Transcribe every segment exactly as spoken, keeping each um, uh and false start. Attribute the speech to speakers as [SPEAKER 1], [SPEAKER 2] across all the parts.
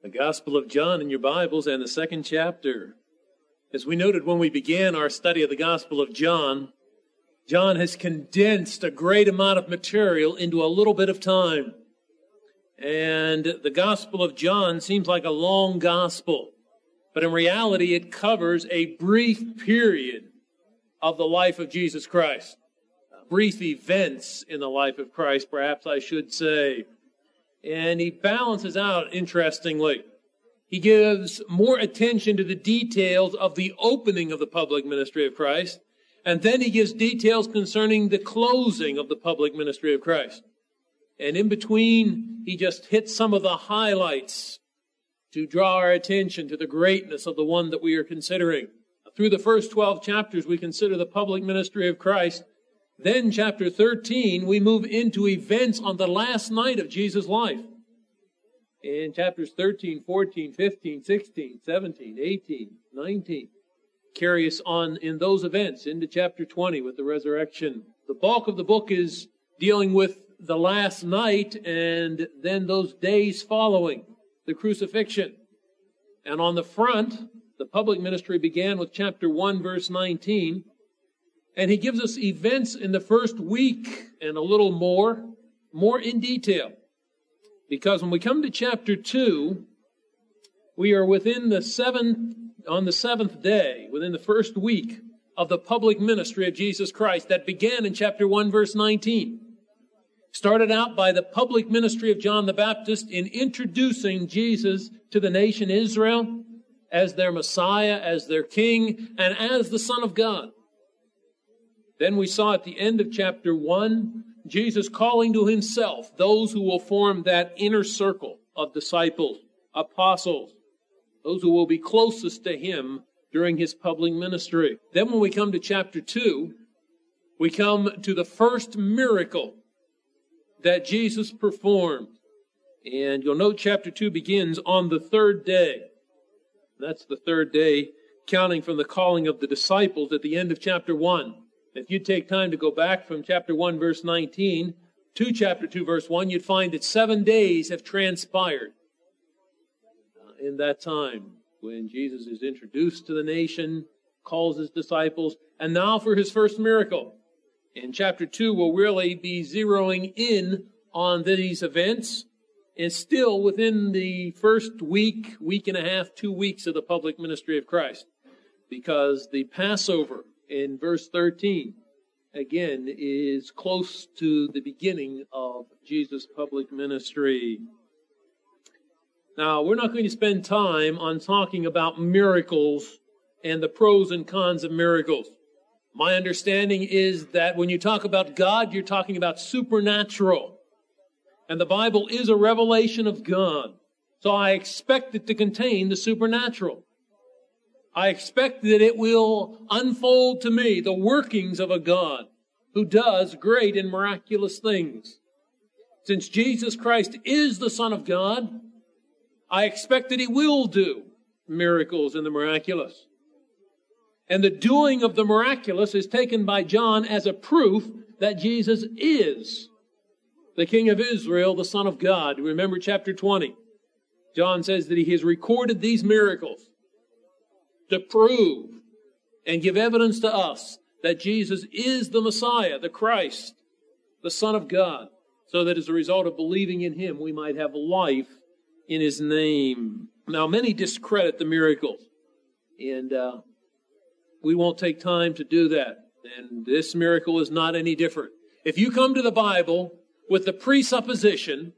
[SPEAKER 1] The Gospel of John in your Bibles and the second chapter. As we noted when we began our study of the Gospel of John, John has condensed a great amount of material into a little bit of time. And the Gospel of John seems like a long gospel, but in reality it covers a brief period of the life of Jesus Christ. Brief events in the life of Christ, perhaps I should say. And he balances out, interestingly. He gives more attention to the details of the opening of the public ministry of Christ, and then he gives details concerning the closing of the public ministry of Christ. And in between, he just hits some of the highlights to draw our attention to the greatness of the one that we are considering. Through the first twelve chapters, we consider the public ministry of Christ. Then, chapter thirteen, we move into events on the last night of Jesus' life. In chapters thirteen, fourteen, fifteen, sixteen, seventeen, eighteen, nineteen, carry us on in those events into chapter twenty with the resurrection. The bulk of the book is dealing with the last night and then those days following the crucifixion. And on the front, the public ministry began with chapter one, verse nineteen. And he gives us events in the first week and a little more, more in detail. Because when we come to chapter two, we are within the seventh, on the seventh day, within the first week of the public ministry of Jesus Christ that began in chapter one, verse nineteen. Started out by the public ministry of John the Baptist in introducing Jesus to the nation Israel as their Messiah, as their King, and as the Son of God. Then we saw at the end of chapter one, Jesus calling to himself those who will form that inner circle of disciples, apostles, those who will be closest to him during his public ministry. Then when we come to chapter two, we come to the first miracle that Jesus performed. And you'll note chapter two begins on the third day. That's the third day, counting from the calling of the disciples at the end of chapter one. If you take time to go back from chapter one, verse nineteen, to chapter two, verse one, you'd find that seven days have transpired in that time when Jesus is introduced to the nation, calls his disciples, and now for his first miracle. In chapter two, we'll really be zeroing in on these events, and still within the first week, week and a half, two weeks of the public ministry of Christ, because the Passover in verse thirteen, again, is close to the beginning of Jesus' public ministry. Now, we're not going to spend time on talking about miracles and the pros and cons of miracles. My understanding is that when you talk about God, you're talking about supernatural. And the Bible is a revelation of God. So I expect it to contain the supernatural. I expect that it will unfold to me the workings of a God who does great and miraculous things. Since Jesus Christ is the Son of God, I expect that he will do miracles in the miraculous. And the doing of the miraculous is taken by John as a proof that Jesus is the King of Israel, the Son of God. Remember chapter twenty. John says that he has recorded these miracles to prove and give evidence to us that Jesus is the Messiah, the Christ, the Son of God, so that as a result of believing in him, we might have life in his name. Now, many discredit the miracles, and uh, we won't take time to do that. And this miracle is not any different. If you come to the Bible with the presupposition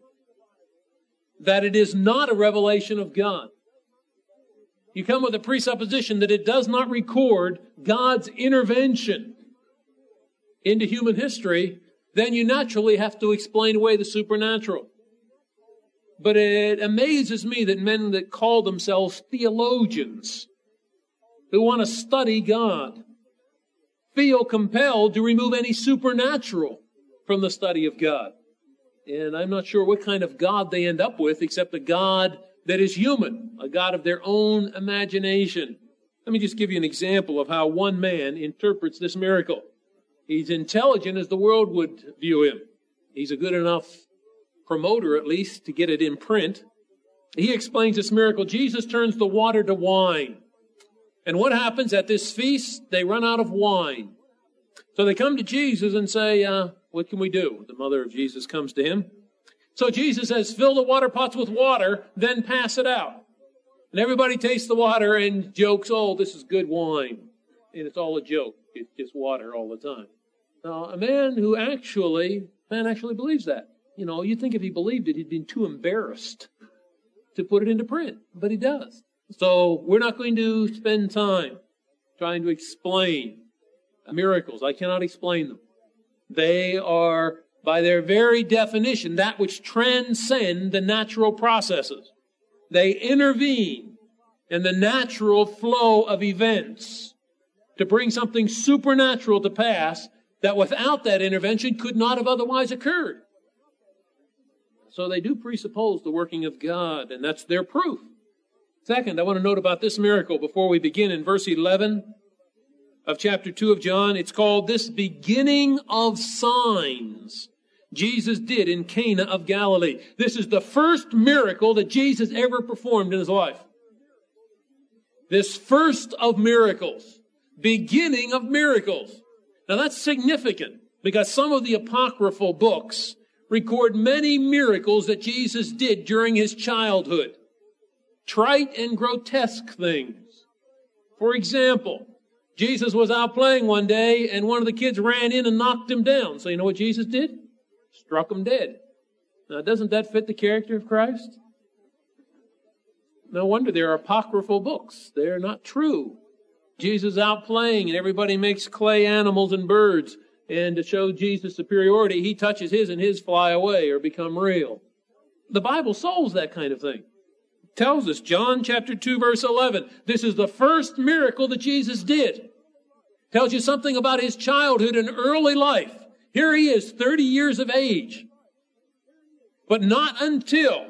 [SPEAKER 1] that it is not a revelation of God, you come with a presupposition that it does not record God's intervention into human history, then you naturally have to explain away the supernatural. But it amazes me that men that call themselves theologians, who want to study God, feel compelled to remove any supernatural from the study of God. And I'm not sure what kind of God they end up with, except a God that is human, a God of their own imagination. Let me just give you an example of how one man interprets this miracle. He's intelligent as the world would view him. He's a good enough promoter, at least, to get it in print. He explains this miracle. Jesus turns the water to wine. And what happens at this feast? They run out of wine. So they come to Jesus and say, uh, what can we do? The mother of Jesus comes to him. So Jesus says, fill the water pots with water, then pass it out. And everybody tastes the water and jokes, oh, this is good wine. And it's all a joke. It's just water all the time. Now, a man who actually, man actually believes that. You know, you'd think if he believed it, he'd been too embarrassed to put it into print. But he does. So we're not going to spend time trying to explain miracles. I cannot explain them. They are, by their very definition, that which transcend the natural processes. They intervene in the natural flow of events to bring something supernatural to pass that without that intervention could not have otherwise occurred. So they do presuppose the working of God, and that's their proof. Second, I want to note about this miracle before we begin in verse eleven of chapter two of John. It's called this beginning of signs Jesus did in Cana of Galilee. This is the first miracle that Jesus ever performed in his life. This first of miracles, beginning of miracles. Now that's significant because some of the apocryphal books record many miracles that Jesus did during his childhood. Trite and grotesque things. For example, Jesus was out playing one day and one of the kids ran in and knocked him down. So you know what Jesus did? Struck him dead. Now doesn't that fit the character of Christ? No wonder there are apocryphal books. They're not true. Jesus is out playing and everybody makes clay animals and birds. And to show Jesus' superiority, he touches his and his fly away or become real. The Bible solves that kind of thing. It tells us, John chapter two, verse eleven, this is the first miracle that Jesus did. Tells you something about his childhood and early life. Here he is, thirty years of age. But not until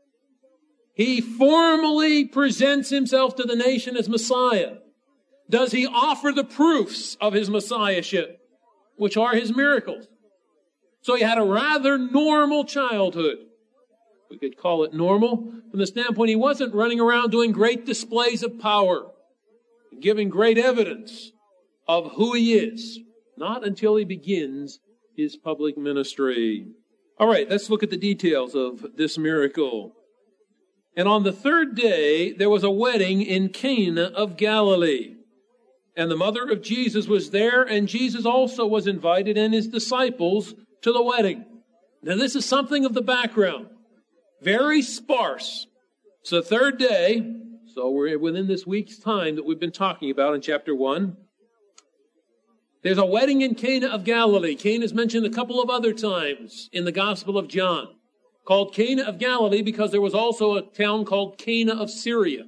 [SPEAKER 1] he formally presents himself to the nation as Messiah does he offer the proofs of his Messiahship, which are his miracles. So he had a rather normal childhood. We could call it normal from the standpoint he wasn't running around doing great displays of power, giving great evidence of who he is. Not until he begins his public ministry. All right, let's look at the details of this miracle. And on the third day, there was a wedding in Cana of Galilee. And the mother of Jesus was there, and Jesus also was invited and his disciples to the wedding. Now, this is something of the background. Very sparse. It's the third day, so we're within this week's time that we've been talking about in chapter one. There's a wedding in Cana of Galilee. Cana is mentioned a couple of other times in the Gospel of John. Called Cana of Galilee because there was also a town called Cana of Syria.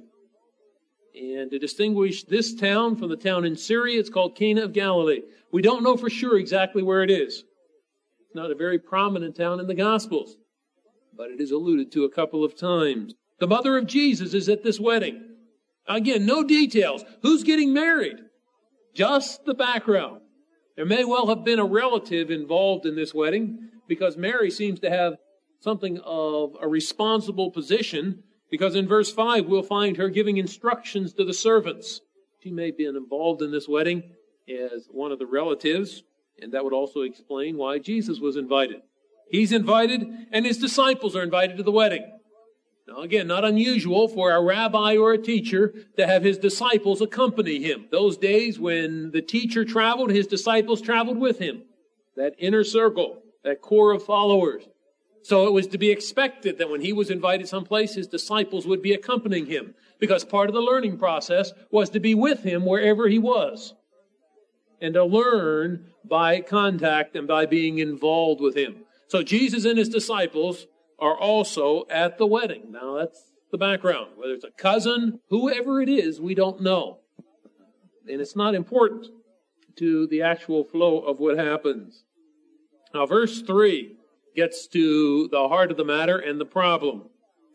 [SPEAKER 1] And to distinguish this town from the town in Syria, it's called Cana of Galilee. We don't know for sure exactly where it is. It's not a very prominent town in the Gospels, but it is alluded to a couple of times. The mother of Jesus is at this wedding. Again, no details. Who's getting married? Just the background. There may well have been a relative involved in this wedding because Mary seems to have something of a responsible position, because in verse five we'll find her giving instructions to the servants. She may have been involved in this wedding as one of the relatives, and that would also explain why Jesus was invited. He's invited, and his disciples are invited to the wedding. Now again, not unusual for a rabbi or a teacher to have his disciples accompany him. Those days when the teacher traveled, his disciples traveled with him. That inner circle, that core of followers. So it was to be expected that when he was invited someplace, his disciples would be accompanying him, because part of the learning process was to be with him wherever he was and to learn by contact and by being involved with him. So Jesus and his disciples are also at the wedding. Now that's the background. Whether it's a cousin, whoever it is, we don't know. And it's not important to the actual flow of what happens. Now verse three gets to the heart of the matter and the problem.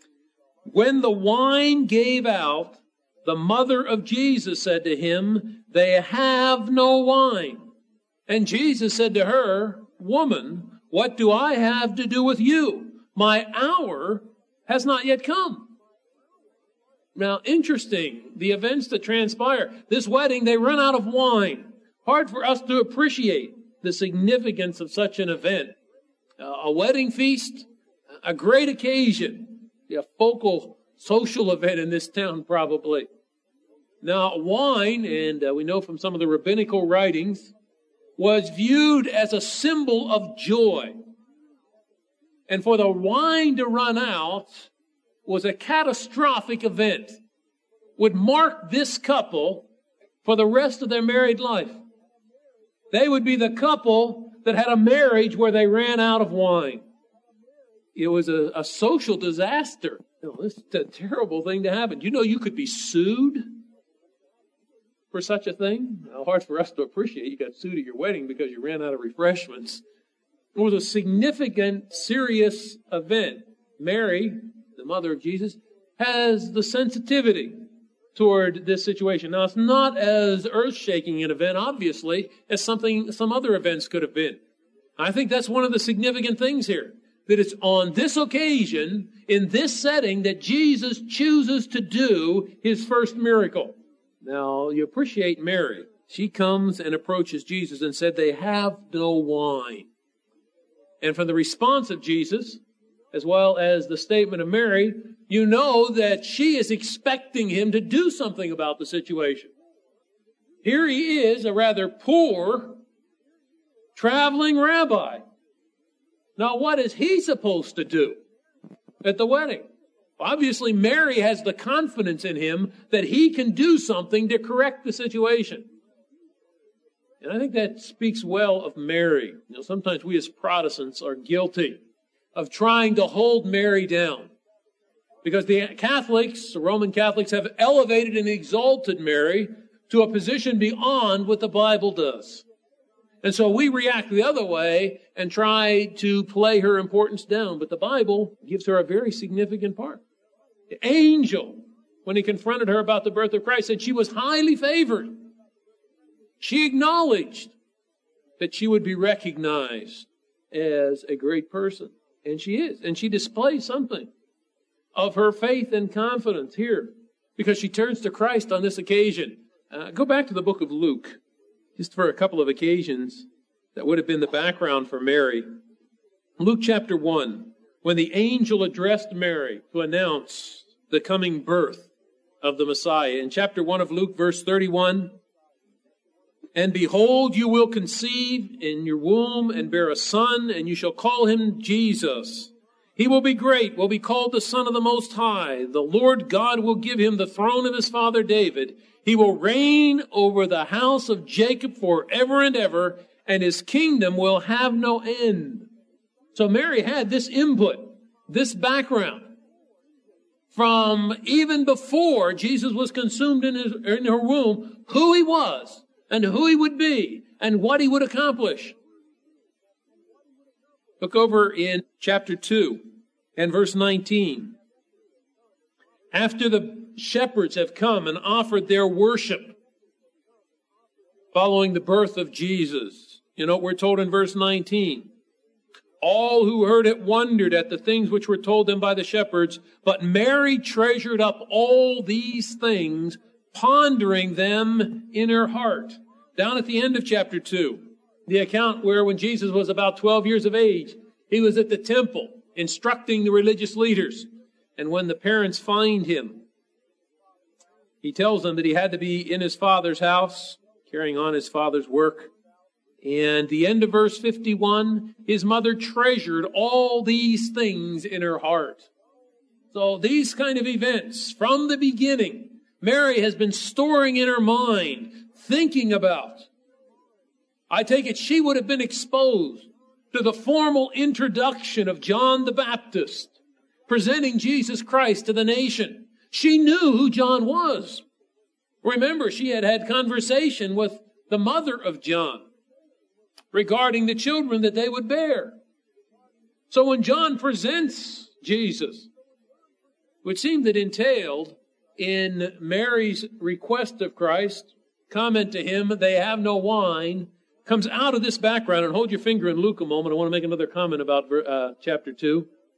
[SPEAKER 1] When the wine gave out, the mother of Jesus said to him, "They have no wine." And Jesus said to her, "Woman, what do I have to do with you? My hour has not yet come." Now, interesting, the events that transpire. This wedding, they run out of wine. Hard for us to appreciate the significance of such an event. Uh, a wedding feast, a great occasion, a focal social event in this town probably. Now, wine, and uh, we know from some of the rabbinical writings, was viewed as a symbol of joy. And for the wine to run out was a catastrophic event, would mark this couple for the rest of their married life. They would be the couple that had a marriage where they ran out of wine. It was a, a social disaster. You know, this is a terrible thing to happen. You know you could be sued for such a thing? How hard for us to appreciate. You got sued at your wedding because you ran out of refreshments. It was a significant, serious event. Mary, the mother of Jesus, has the sensitivity toward this situation. Now, it's not as earth-shaking an event, obviously, as something some other events could have been. I think that's one of the significant things here, that it's on this occasion, in this setting, that Jesus chooses to do his first miracle. Now, you appreciate Mary. She comes and approaches Jesus and said, they have no wine. And from the response of Jesus, as well as the statement of Mary, you know that she is expecting him to do something about the situation. Here he is, a rather poor, traveling rabbi. Now, what is he supposed to do at the wedding? Obviously, Mary has the confidence in him that he can do something to correct the situation. And I think that speaks well of Mary. You know, sometimes we as Protestants are guilty of trying to hold Mary down, because the Catholics, the Roman Catholics, have elevated and exalted Mary to a position beyond what the Bible does. And so we react the other way and try to play her importance down. But the Bible gives her a very significant part. The angel, when he confronted her about the birth of Christ, said she was highly favored. She acknowledged that she would be recognized as a great person. And she is. And she displays something of her faith and confidence here, because she turns to Christ on this occasion. Uh, go back to the book of Luke, just for a couple of occasions that would have been the background for Mary. Luke chapter one, when the angel addressed Mary to announce the coming birth of the Messiah. In chapter one of Luke, verse thirty-one, and behold, you will conceive in your womb and bear a son, and you shall call him Jesus. He will be great, will be called the Son of the Most High. The Lord God will give him the throne of his father David. He will reign over the house of Jacob forever and ever, and his kingdom will have no end. So Mary had this input, this background, from even before Jesus was consumed in, his, in her womb, who he was, and who he would be, and what he would accomplish. Look over in chapter two and verse nineteen. After the shepherds have come and offered their worship following the birth of Jesus, you know what we're told in verse nineteen? All who heard it wondered at the things which were told them by the shepherds, but Mary treasured up all these things, pondering them in her heart. Down at the end of chapter two, the account where when Jesus was about twelve years of age, he was at the temple instructing the religious leaders. And when the parents find him, he tells them that he had to be in his father's house, carrying on his father's work. And the end of verse fifty-one, his mother treasured all these things in her heart. So these kind of events, from the beginning, Mary has been storing in her mind, thinking about. I take it she would have been exposed to the formal introduction of John the Baptist, presenting Jesus Christ to the nation. She knew who John was. Remember, she had had conversation with the mother of John regarding the children that they would bear. So when John presents Jesus, which seemed that entailed in Mary's request of Christ, comment to him, they have no wine, comes out of this background. And hold your finger in Luke a moment. I want to make another comment about uh, chapter two.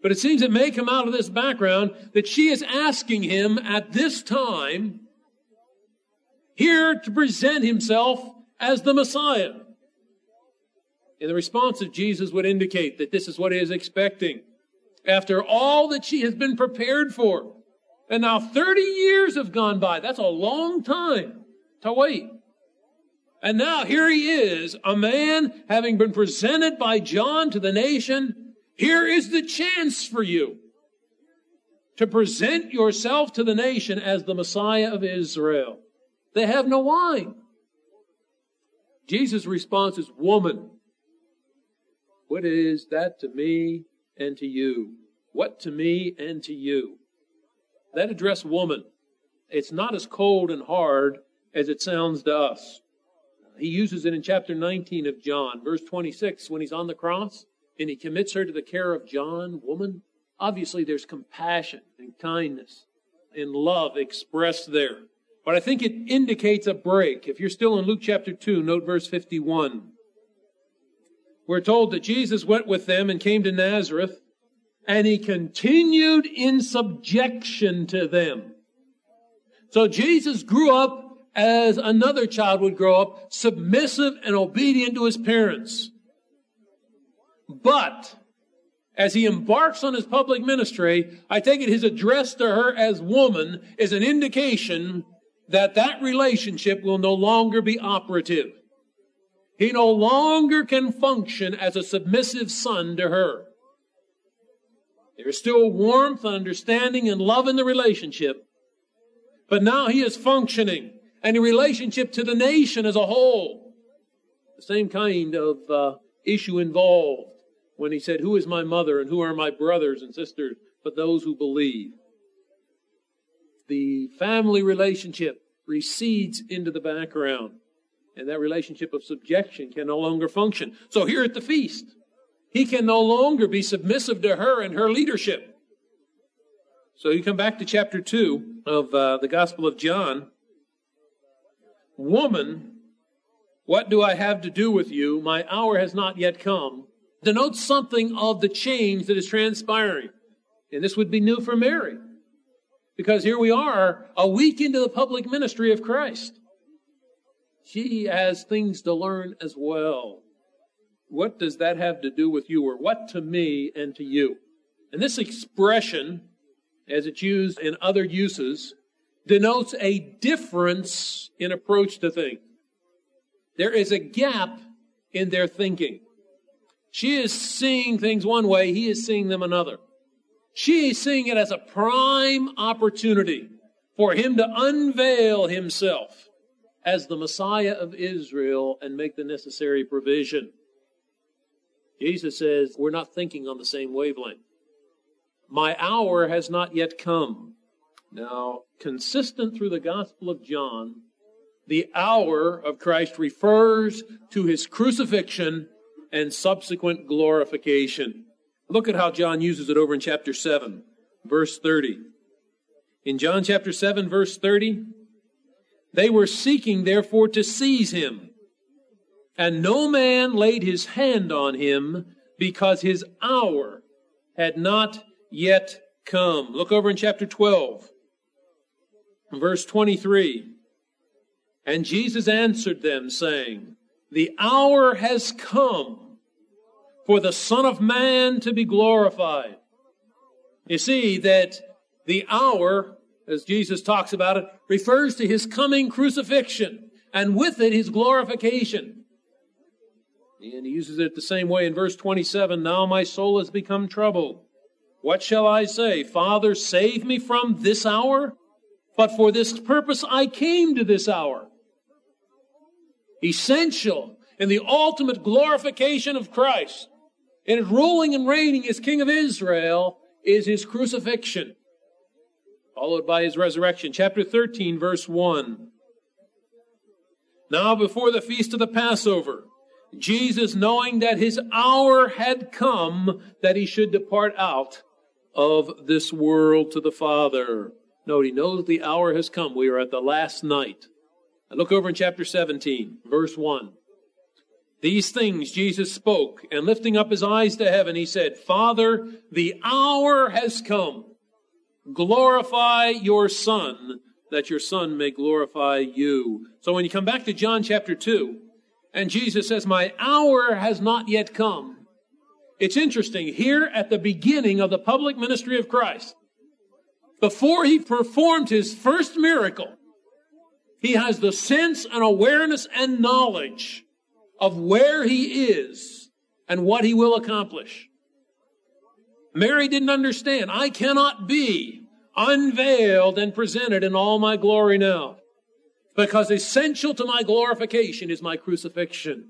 [SPEAKER 1] But it seems it may come out of this background that she is asking him at this time here to present himself as the Messiah. And the response of Jesus would indicate that this is what he is expecting. After all that she has been prepared for. And now thirty years have gone by. That's a long time to wait. And now here he is, a man having been presented by John to the nation. Here is the chance for you to present yourself to the nation as the Messiah of Israel. They have no wine. Jesus' response is, woman, what is that to me and to you? What to me and to you? That address woman, it's not as cold and hard as it sounds to us. He uses it in chapter nineteen of John, verse twenty-six, when he's on the cross and he commits her to the care of John, woman. Obviously, there's compassion and kindness and love expressed there. But I think it indicates a break. If you're still in Luke chapter two, note verse fifty-one. We're told that Jesus went with them and came to Nazareth, and he continued in subjection to them. So Jesus grew up as another child would grow up, submissive and obedient to his parents. But as he embarks on his public ministry, I take it his address to her as woman is an indication that that relationship will no longer be operative. He no longer can function as a submissive son to her. There is still warmth, understanding, and love in the relationship. But now he is functioning and in relationship to the nation as a whole. The same kind of uh, issue involved when he said, who is my mother and who are my brothers and sisters but those who believe? The family relationship recedes into the background. And that relationship of subjection can no longer function. So here at the feast, he can no longer be submissive to her and her leadership. So you come back to chapter two of uh, the Gospel of John. Woman, what do I have to do with you? My hour has not yet come. Denotes something of the change that is transpiring. And this would be new for Mary. Because here we are, a week into the public ministry of Christ. She has things to learn as well. What does that have to do with you? Or what to me and to you? And this expression, as it's used in other uses, denotes a difference in approach to things. There is a gap in their thinking. She is seeing things one way, he is seeing them another. She is seeing it as a prime opportunity for him to unveil himself as the Messiah of Israel and make the necessary provision. Jesus says, we're not thinking on the same wavelength. My hour has not yet come. Now, consistent through the Gospel of John, the hour of Christ refers to his crucifixion and subsequent glorification. Look at how John uses it over in chapter seven, verse thirty. In John chapter seven, verse thirty, they were seeking, therefore, to seize him. And no man laid his hand on him because his hour had not yet come. Look over in chapter twelve, verse twenty-three. And Jesus answered them, saying, the hour has come for the Son of Man to be glorified. You see that the hour, as Jesus talks about it, refers to his coming crucifixion, and with it his glorification. And he uses it the same way in verse twenty-seven. Now my soul has become troubled. What shall I say? Father, save me from this hour? But for this purpose I came to this hour. Essential in the ultimate glorification of Christ, in his ruling and reigning as King of Israel, is his crucifixion, followed by his resurrection. Chapter thirteen, verse one. Now before the feast of the Passover, Jesus, knowing that his hour had come, that he should depart out of this world to the Father. Note, he knows the hour has come. We are at the last night. And look over in chapter seventeen, verse one. These things Jesus spoke, and lifting up his eyes to heaven, he said, Father, the hour has come. Glorify your Son, that your Son may glorify you. So when you come back to John chapter two, and Jesus says, my hour has not yet come. It's interesting, here at the beginning of the public ministry of Christ, before he performed his first miracle, he has the sense and awareness and knowledge of where he is and what he will accomplish. Mary didn't understand. I cannot be unveiled and presented in all my glory now, because essential to my glorification is my crucifixion.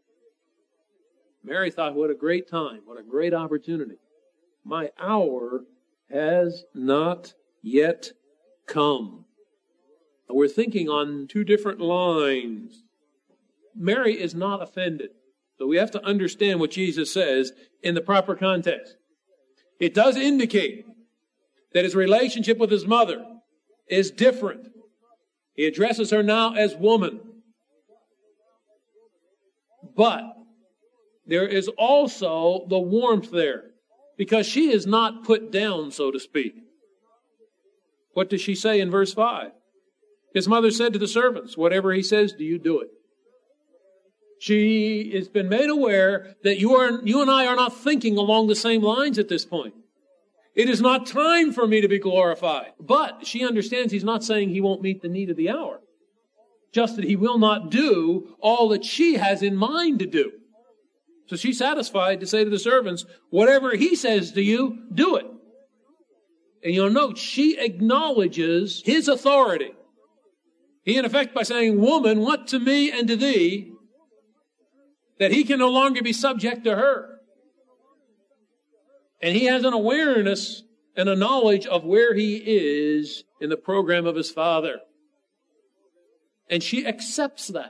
[SPEAKER 1] Mary thought, what a great time, what a great opportunity. My hour has not yet come. We're thinking on two different lines. Mary is not offended. So we have to understand what Jesus says in the proper context. It does indicate that his relationship with his mother is different. He addresses her now as woman. But there is also the warmth there, because she is not put down, so to speak. What does she say in verse five? His mother said to the servants, whatever he says, do you do it? She has been made aware that you are, you and I are not thinking along the same lines at this point. It is not time for me to be glorified. But she understands he's not saying he won't meet the need of the hour. Just that he will not do all that she has in mind to do. So she's satisfied to say to the servants, whatever he says to you, do it. And you'll note, she acknowledges his authority. He, in effect, by saying, woman, what to me and to thee, that he can no longer be subject to her. And he has an awareness and a knowledge of where he is in the program of his Father. And she accepts that.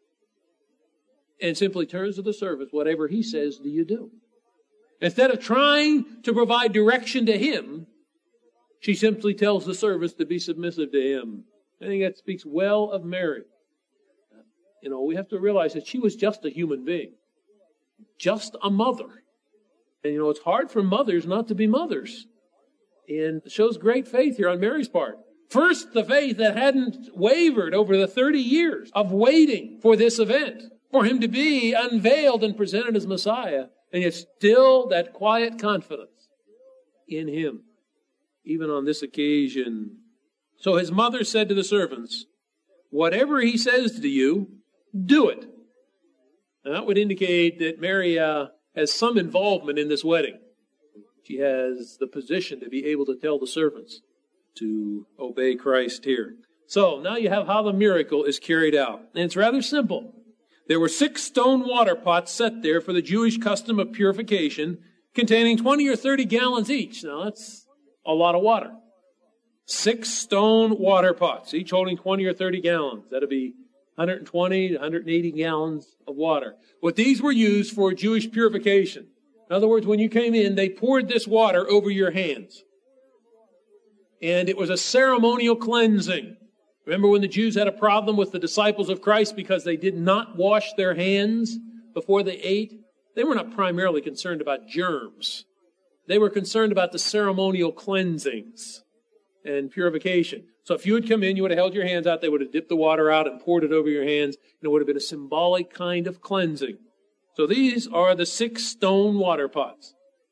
[SPEAKER 1] And simply turns to the servants, whatever he says, do you do? Instead of trying to provide direction to him, she simply tells the servants to be submissive to him. I think that speaks well of Mary. You know, we have to realize that she was just a human being. Just a mother. And, you know, it's hard for mothers not to be mothers. And it shows great faith here on Mary's part. First, the faith that hadn't wavered over the thirty years of waiting for this event, for him to be unveiled and presented as Messiah, and yet still that quiet confidence in him, even on this occasion. So his mother said to the servants, whatever he says to you, do it. Now, that would indicate that Mary uh, has some involvement in this wedding. She has the position to be able to tell the servants to obey Christ here. So now you have how the miracle is carried out. And it's rather simple. There were six stone water pots set there for the Jewish custom of purification, containing twenty or thirty gallons each. Now that's a lot of water. Six stone water pots, each holding twenty or thirty gallons. That'd be one hundred twenty to one hundred eighty gallons of water. What these were used for Jewish purification. In other words, when you came in, they poured this water over your hands. And it was a ceremonial cleansing. Remember when the Jews had a problem with the disciples of Christ because they did not wash their hands before they ate? They were not primarily concerned about germs. They were concerned about the ceremonial cleansings and purification. So if you had come in, you would have held your hands out, they would have dipped the water out and poured it over your hands, and it would have been a symbolic kind of cleansing. So these are the six stone water pots.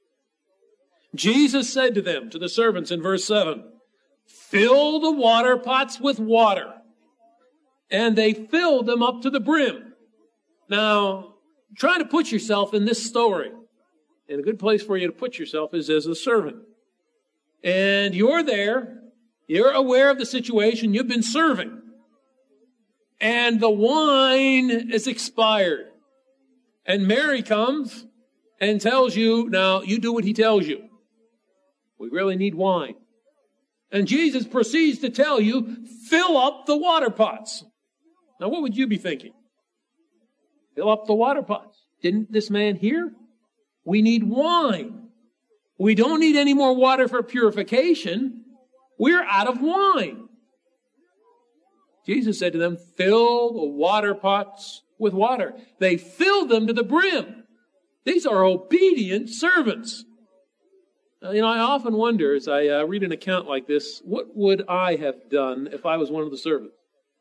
[SPEAKER 1] Jesus said to them, to the servants in verse seven, fill the water pots with water. And they filled them up to the brim. Now, try to put yourself in this story. And a good place for you to put yourself is as a servant. And you're there. You're aware of the situation. You've been serving. And the wine is expired. And Mary comes and tells you, now you do what he tells you. We really need wine. And Jesus proceeds to tell you, fill up the water pots. Now what would you be thinking? Fill up the water pots. Didn't this man hear? We need wine. We don't need any more water for purification. We're out of wine. Jesus said to them, fill the water pots with water. They filled them to the brim. These are obedient servants. Uh, you know, I often wonder as I uh, read an account like this, what would I have done if I was one of the servants?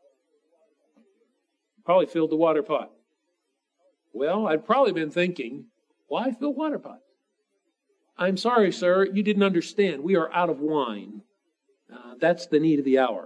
[SPEAKER 1] Probably filled the water pot. Well, I'd probably been thinking, why fill water pots? I'm sorry, sir, you didn't understand. We are out of wine. Uh, that's the need of the hour.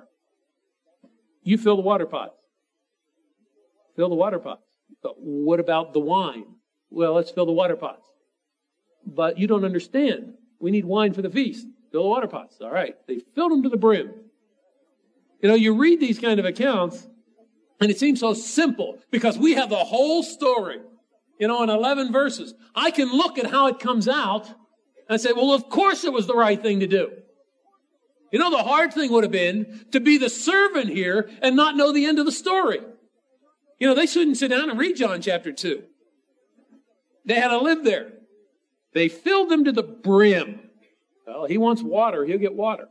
[SPEAKER 1] You fill the water pots. Fill the water pots. But what about the wine? Well, let's fill the water pots. But you don't understand. We need wine for the feast. Fill the water pots. All right. They filled them to the brim. You know, you read these kind of accounts, and it seems so simple because we have the whole story, you know, in eleven verses. I can look at how it comes out and say, well, of course it was the right thing to do. You know, the hard thing would have been to be the servant here and not know the end of the story. You know, they shouldn't sit down and read John chapter two. They had to live there. They filled them to the brim. Well, he wants water, he'll get water.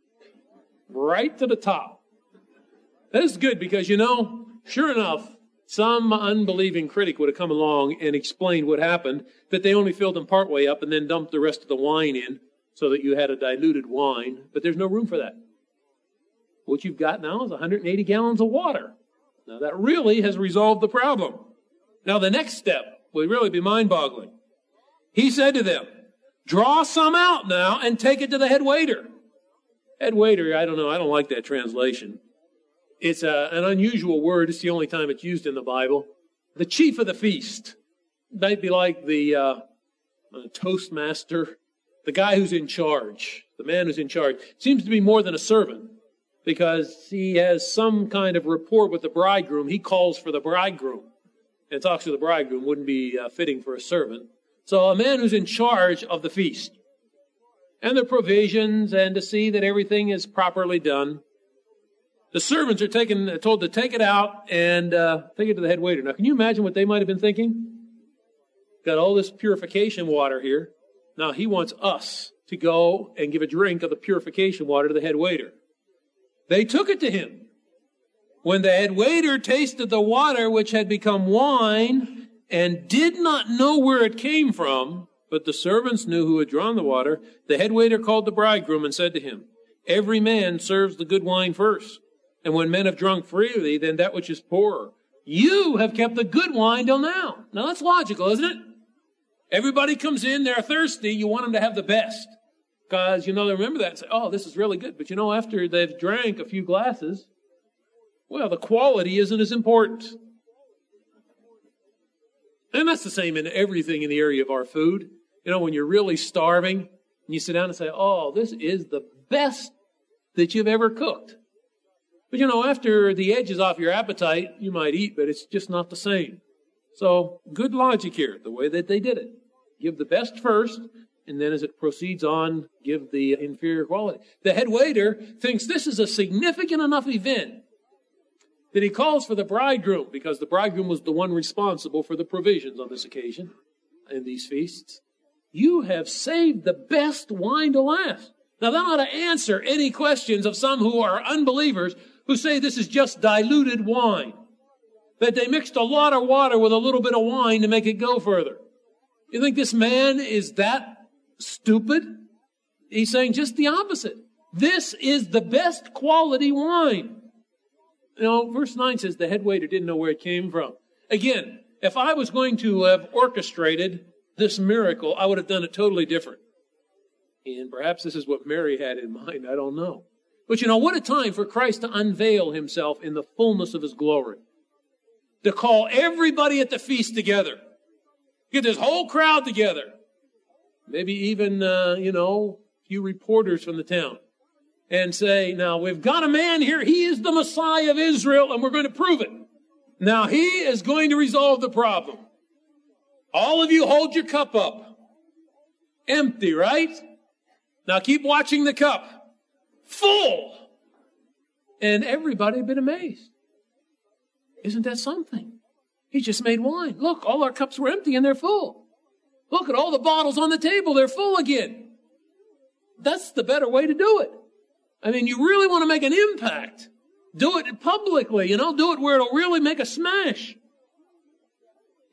[SPEAKER 1] Right to the top. That is good because, you know, sure enough, some unbelieving critic would have come along and explained what happened, that they only filled them partway up and then dumped the rest of the wine in so that you had a diluted wine. But there's no room for that. What you've got now is one hundred eighty gallons of water. Now, that really has resolved the problem. Now, the next step would really be mind-boggling. He said to them, draw some out now and take it to the head waiter. Head waiter, I don't know, I don't like that translation. It's a, an unusual word. It's the only time it's used in the Bible. The chief of the feast. Might be like the uh, toastmaster, the guy who's in charge, the man who's in charge. Seems to be more than a servant because he has some kind of rapport with the bridegroom. He calls for the bridegroom and talks to the bridegroom. Wouldn't be uh, fitting for a servant. So a man who's in charge of the feast and the provisions and to see that everything is properly done. The servants are taken, told to take it out and uh, take it to the head waiter. Now, can you imagine what they might have been thinking? Got all this purification water here. Now, he wants us to go and give a drink of the purification water to the head waiter. They took it to him. When the head waiter tasted the water which had become wine and did not know where it came from, but the servants knew who had drawn the water, the head waiter called the bridegroom and said to him, every man serves the good wine first. And when men have drunk freely, then that which is poorer. You have kept the good wine till now. Now that's logical, isn't it? Everybody comes in, they're thirsty, you want them to have the best. Because, you know, they remember that and say, oh, this is really good. But, you know, after they've drank a few glasses, well, the quality isn't as important. And that's the same in everything in the area of our food. You know, when you're really starving, and you sit down and say, oh, this is the best that you've ever cooked. But, you know, after the edge is off your appetite, you might eat, but it's just not the same. So, good logic here, the way that they did it. Give the best first, and then as it proceeds on, give the inferior quality. The head waiter thinks this is a significant enough event that he calls for the bridegroom, because the bridegroom was the one responsible for the provisions on this occasion in these feasts. You have saved the best wine to last. Now, that ought to answer any questions of some who are unbelievers who say this is just diluted wine, that they mixed a lot of water with a little bit of wine to make it go further. You think this man is that stupid? He's saying just the opposite. This is the best quality wine. You know, verse nine says the head waiter didn't know where it came from. Again, if I was going to have orchestrated this miracle, I would have done it totally different. And perhaps this is what Mary had in mind. I don't know. But you know, what a time for Christ to unveil himself in the fullness of his glory. To call everybody at the feast together. Get this whole crowd together. Maybe even, uh, you know, a few reporters from the town. And say, now, we've got a man here. He is the Messiah of Israel, and we're going to prove it. Now, he is going to resolve the problem. All of you hold your cup up. Empty, right? Now, keep watching the cup. Full. And everybody had been amazed. Isn't that something? He just made wine. Look, all our cups were empty and they're full. Look at all the bottles on the table. They're full again. That's the better way to do it. I mean, you really want to make an impact. Do it publicly, you know, do it where it'll really make a smash.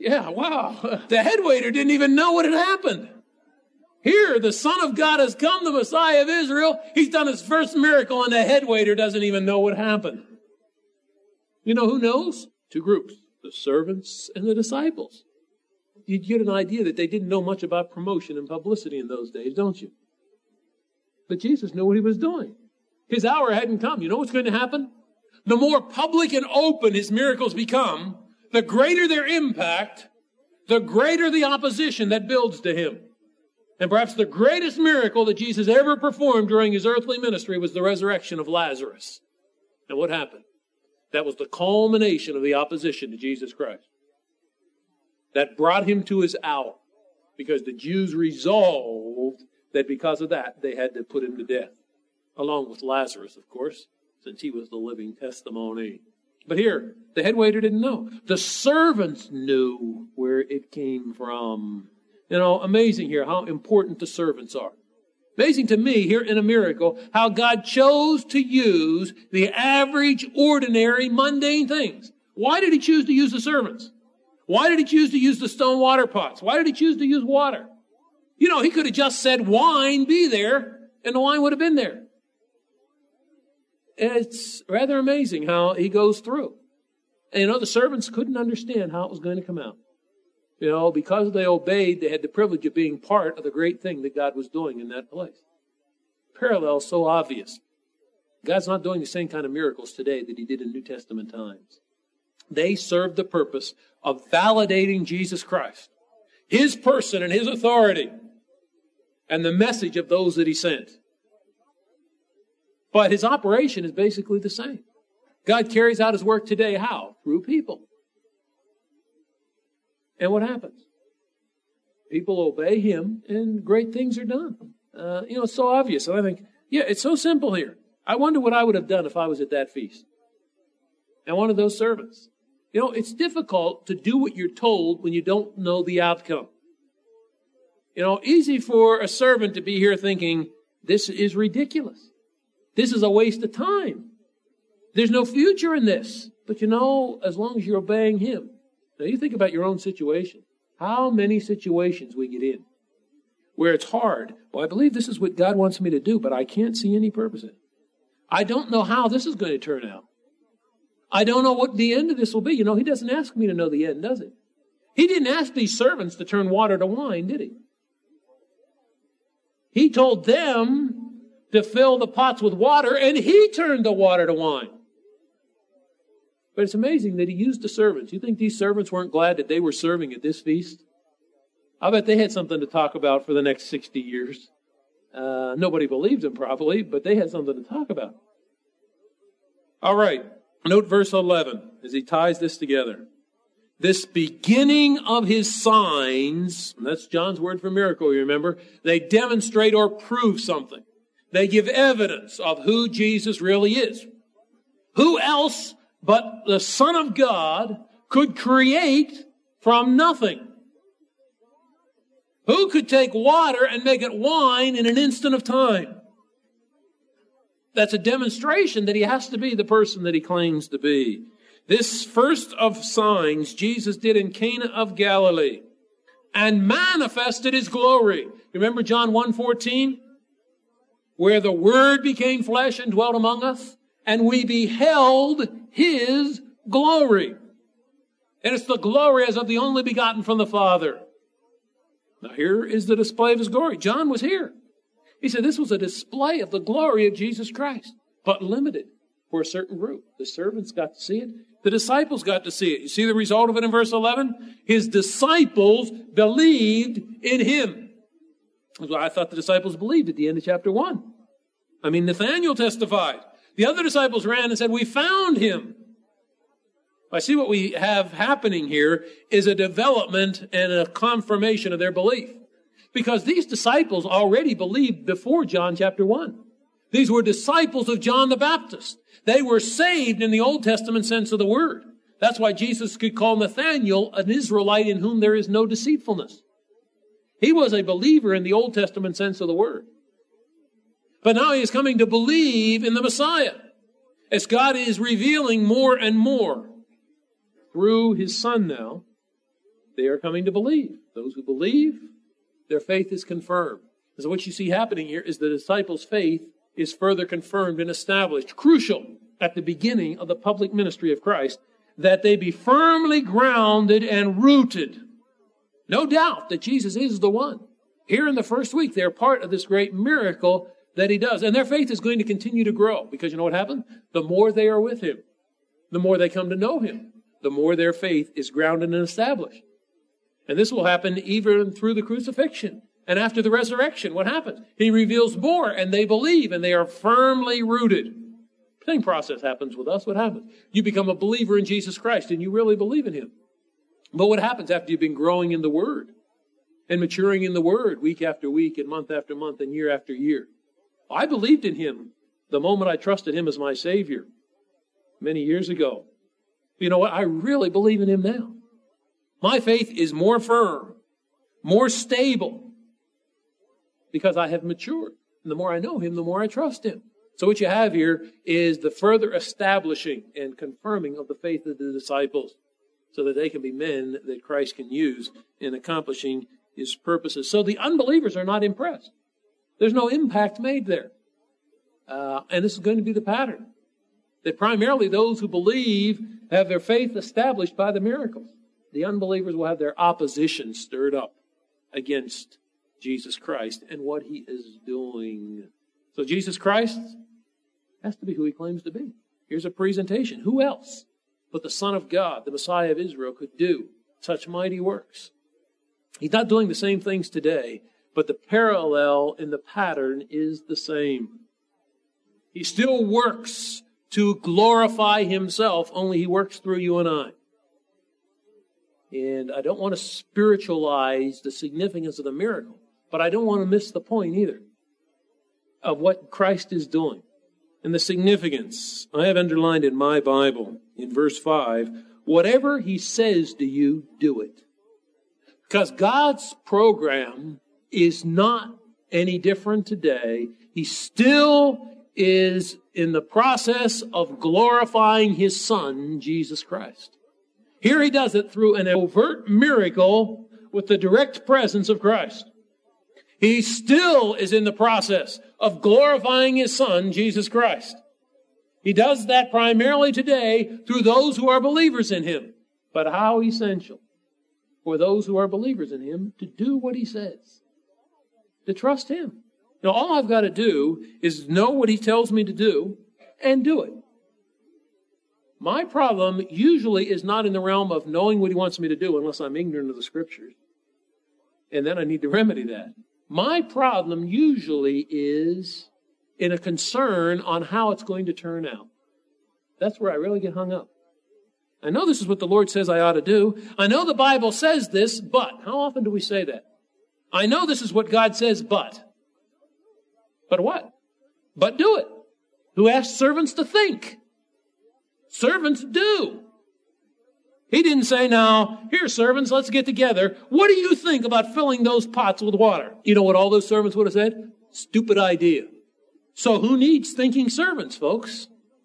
[SPEAKER 1] Yeah, wow. The head waiter didn't even know what had happened. Here, the Son of God has come, the Messiah of Israel. He's done his first miracle, and the head waiter doesn't even know what happened. You know who knows? Two groups, the servants and the disciples. You get an idea that they didn't know much about promotion and publicity in those days, don't you? But Jesus knew what he was doing. His hour hadn't come. You know what's going to happen? The more public and open his miracles become, the greater their impact, the greater the opposition that builds to him. And perhaps the greatest miracle that Jesus ever performed during his earthly ministry was the resurrection of Lazarus. And what happened? That was the culmination of the opposition to Jesus Christ. That brought him to his hour, because the Jews resolved that because of that, they had to put him to death. Along with Lazarus, of course, since he was the living testimony. But here, the head waiter didn't know. The servants knew where it came from. You know, amazing here how important the servants are. Amazing to me here in a miracle how God chose to use the average, ordinary, mundane things. Why did he choose to use the servants? Why did he choose to use the stone water pots? Why did he choose to use water? You know, he could have just said, wine, be there, and the wine would have been there. It's rather amazing how he goes through. And you know, the servants couldn't understand how it was going to come out. You know, because they obeyed, they had the privilege of being part of the great thing that God was doing in that place. Parallel so obvious. God's not doing the same kind of miracles today that he did in New Testament times. They served the purpose of validating Jesus Christ, his person and his authority, and the message of those that he sent. But his operation is basically the same. God carries out his work today how? Through people. And what happens? People obey him, and great things are done. Uh, you know, it's so obvious. And I think, yeah, it's so simple here. I wonder what I would have done if I was at that feast. And one of those servants. You know, it's difficult to do what you're told when you don't know the outcome. You know, easy for a servant to be here thinking, this is ridiculous. This is a waste of time. There's no future in this. But you know, as long as you're obeying him. Now you think about your own situation. How many situations we get in where it's hard. Well, I believe this is what God wants me to do, but I can't see any purpose in it. I don't know how this is going to turn out. I don't know what the end of this will be. You know, he doesn't ask me to know the end, does he? He didn't ask these servants to turn water to wine, did he? He told them to fill the pots with water, and he turned the water to wine. But it's amazing that he used the servants. You think these servants weren't glad that they were serving at this feast? I bet they had something to talk about for the next sixty years. Uh, nobody believed them probably, but they had something to talk about. All right. Note verse eleven as he ties this together. This beginning of his signs, and that's John's word for miracle, you remember, they demonstrate or prove something. They give evidence of who Jesus really is. Who else but the Son of God could create from nothing? Who could take water and make it wine in an instant of time? That's a demonstration that he has to be the person that he claims to be. This first of signs Jesus did in Cana of Galilee and manifested his glory. Remember John one fourteen? Where the Word became flesh and dwelt among us, and we beheld his glory. And it's the glory as of the only begotten from the Father. Now here is the display of his glory. John was here. He said this was a display of the glory of Jesus Christ, but limited for a certain group. The servants got to see it. The disciples got to see it. You see the result of it in verse eleven? His disciples believed in him. That's why I thought the disciples believed at the end of chapter one. I mean, Nathanael testified. The other disciples ran and said, we found him. I see what we have happening here is a development and a confirmation of their belief. Because these disciples already believed before John chapter one. These were disciples of John the Baptist. They were saved in the Old Testament sense of the word. That's why Jesus could call Nathanael an Israelite in whom there is no deceitfulness. He was a believer in the Old Testament sense of the word. But now he is coming to believe in the Messiah as God is revealing more and more through his Son now they are coming to believe. Those who believe, their faith is confirmed. So what you see happening here is the disciples' faith is further confirmed and established. Crucial at the beginning of the public ministry of Christ, that they be firmly grounded and rooted. No doubt that Jesus is the one. Here in the first week, they're part of this great miracle that he does. And their faith is going to continue to grow, because you know what happened? The more they are with him, the more they come to know him, the more their faith is grounded and established. And this will happen even through the crucifixion. And after the resurrection, what happens? He reveals more, and they believe, and they are firmly rooted. Same process happens with us. What happens? You become a believer in Jesus Christ, and you really believe in him. But what happens after you've been growing in the Word and maturing in the Word week after week and month after month and year after year? I believed in him the moment I trusted him as my Savior many years ago. You know what? I really believe in him now. My faith is more firm, more stable, because I have matured. And the more I know him, the more I trust him. So what you have here is the further establishing and confirming of the faith of the disciples, so that they can be men that Christ can use in accomplishing his purposes. So the unbelievers are not impressed. There's no impact made there. Uh, and this is going to be the pattern. That primarily those who believe have their faith established by the miracles. The unbelievers will have their opposition stirred up against Jesus Christ and what he is doing. So Jesus Christ has to be who he claims to be. Here's a presentation. Who else but the Son of God, the Messiah of Israel, could do such mighty works? He's not doing the same things today, but the parallel in the pattern is the same. He still works to glorify himself, only he works through you and I. And I don't want to spiritualize the significance of the miracle, but I don't want to miss the point either of what Christ is doing and the significance. I have underlined in my Bible in verse five, whatever he says to you, do it. Because God's program is not any different today. He still is in the process of glorifying his Son, Jesus Christ. Here he does it through an overt miracle with the direct presence of Christ. He still is in the process of glorifying his Son, Jesus Christ. He does that primarily today through those who are believers in him. But how essential for those who are believers in him to do what he says, to trust him. Now, all I've got to do is know what he tells me to do and do it. My problem usually is not in the realm of knowing what he wants me to do unless I'm ignorant of the Scriptures. And then I need to remedy that. My problem usually is in a concern on how it's going to turn out. That's where I really get hung up. I know this is what the Lord says I ought to do. I know the Bible says this, but how often do we say that? I know this is what God says, but. But what? But do it. Who asked servants to think? Servants do. He didn't say, now, here, servants, let's get together. What do you think about filling those pots with water? You know what all those servants would have said? Stupid idea. So who needs thinking servants, folks?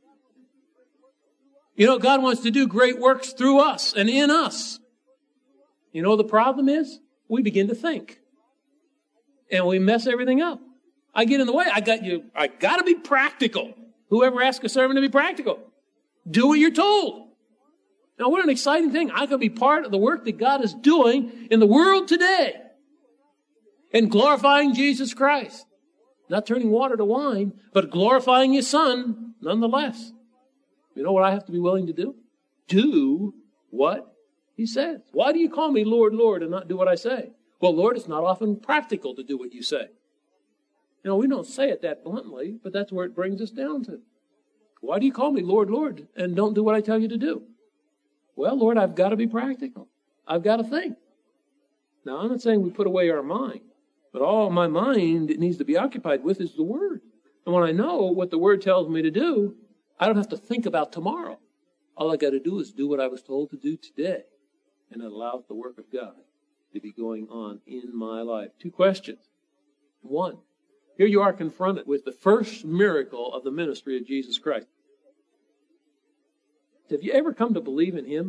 [SPEAKER 1] You know, God wants to do great works through us and in us. You know what the problem is? We begin to think. And we mess everything up. I get in the way. I got you. I got to be practical. Whoever asks a servant to be practical, do what you're told. Now, what an exciting thing. I can be part of the work that God is doing in the world today and glorifying Jesus Christ. Not turning water to wine, but glorifying his Son nonetheless. You know what I have to be willing to do? Do what he says. Why do you call me Lord, Lord, and not do what I say? Well, Lord, it's not often practical to do what you say. You know, we don't say it that bluntly, but that's where it brings us down to. Why do you call me Lord, Lord, and don't do what I tell you to do? Well, Lord, I've got to be practical. I've got to think. Now, I'm not saying we put away our mind, but all my mind it needs to be occupied with is the Word. And when I know what the Word tells me to do, I don't have to think about tomorrow. All I got to do is do what I was told to do today, and it allows the work of God to be going on in my life. Two questions. One, here you are confronted with the first miracle of the ministry of Jesus Christ. Have you ever come to believe in him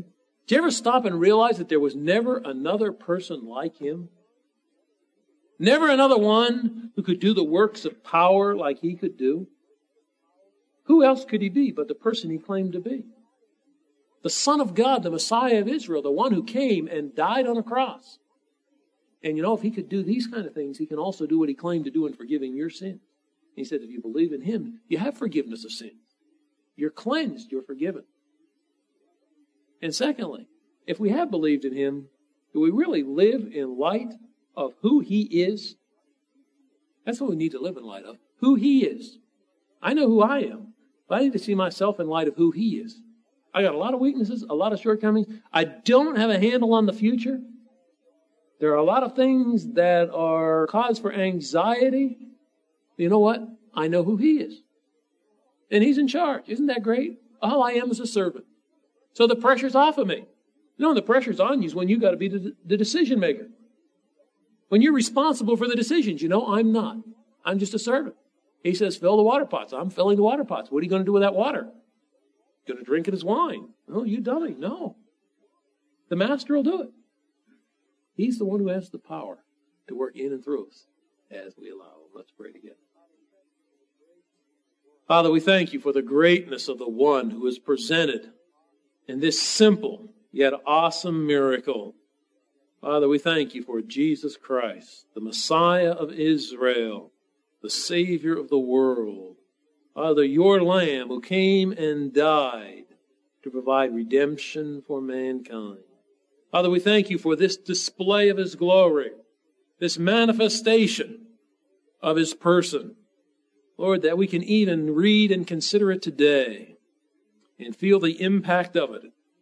[SPEAKER 1] Did you ever stop and realize that there was never another person like him? Never another one who could do the works of power like he could do? Who else could he be but the person he claimed to be? The Son of God, the Messiah of Israel, the one who came and died on a cross. And you know, if he could do these kind of things, he can also do what he claimed to do in forgiving your sins. He said, if you believe in him, you have forgiveness of sins. You're cleansed, you're forgiven. And secondly, if we have believed in him, do we really live in light of who he is? That's what we need to live in light of, who he is. I know who I am, but I need to see myself in light of who he is. I got a lot of weaknesses, a lot of shortcomings. I don't have a handle on the future. There are a lot of things that are cause for anxiety. You know what? I know who he is. And he's in charge. Isn't that great? All I am is a servant. So the pressure's off of me. No, the pressure's on you is when you got to be the, the decision maker. When you're responsible for the decisions. You know, I'm not. I'm just a servant. He says, fill the water pots. I'm filling the water pots. What are you going to do with that water? Going to drink it as wine. Oh, you dummy. No. The master will do it. He's the one who has the power to work in and through us as we allow him. Let's pray together. Father, we thank you for the greatness of the one who is presented in this simple yet awesome miracle. Father, we thank you for Jesus Christ, the Messiah of Israel, the Savior of the world. Father, your Lamb who came and died to provide redemption for mankind. Father, we thank you for this display of his glory, this manifestation of his person. Lord, that we can even read and consider it today and feel the impact of it,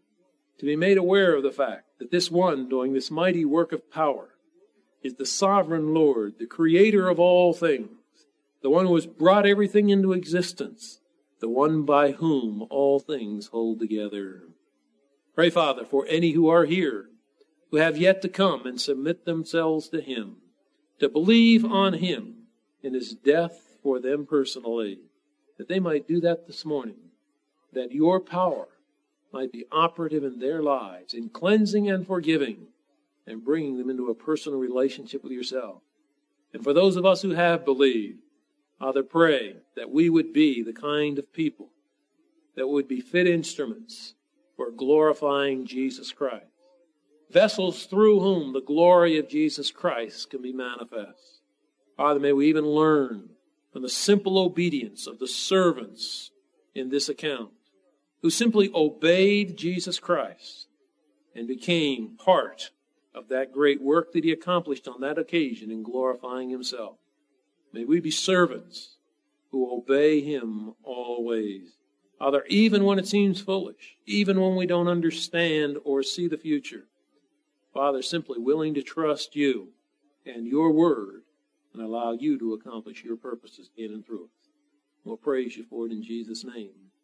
[SPEAKER 1] to be made aware of the fact that this one doing this mighty work of power is the sovereign Lord, the creator of all things, the one who has brought everything into existence, the one by whom all things hold together. Pray, Father, for any who are here who have yet to come and submit themselves to him, to believe on him in his death for them personally, that they might do that this morning, that your power might be operative in their lives, in cleansing and forgiving, and bringing them into a personal relationship with yourself. And for those of us who have believed, Father, pray that we would be the kind of people that would be fit instruments for glorifying Jesus Christ. Vessels through whom the glory of Jesus Christ can be manifest. Father, may we even learn from the simple obedience of the servants in this account, who simply obeyed Jesus Christ and became part of that great work that he accomplished on that occasion in glorifying himself. May we be servants who obey him always. Father, even when it seems foolish, even when we don't understand or see the future, Father, simply willing to trust you and your word and allow you to accomplish your purposes in and through us. We'll praise you for it in Jesus' name.